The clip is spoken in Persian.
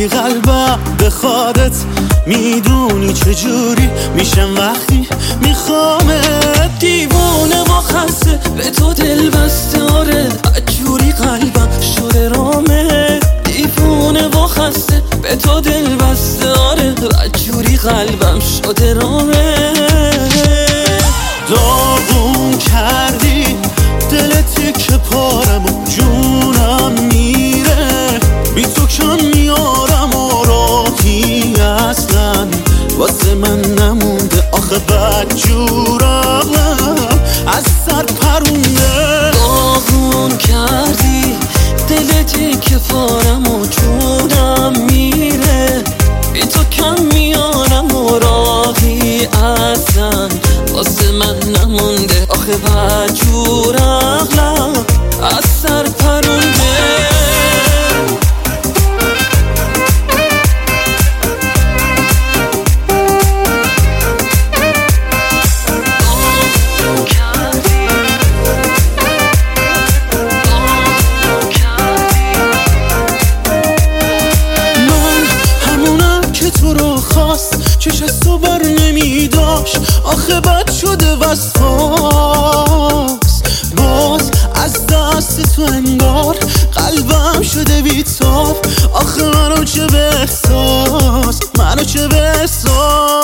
کردی قلبم به خودت، میدونی چجوری میشم وقتی میخوامت. دیوونه و خسته به تو دل بسته، آره بدجوری قلبم شده رامه. دیوونه و خسته به تو دل بسته، آره بدجوری قلبم شده رامه. داغون کردی دلتی که پارم و جونم میره، بی تو کم میارم و راهی اصلا واسه من نمونده. آخه بدجور عقلم از سر پرونده. داغون کردی دلتی که پارم و جونم میره، بی تو کم میارم و راهی اصلا واسه من نمونده. آخه بدجور عقلم از سر پرونده. چش از تو بر نمیداشت، آخه بد شده وسواس. باز از دست تو انگار قلبم شده بیتاب. آخه منو چه به احساس، منو چه به احساس.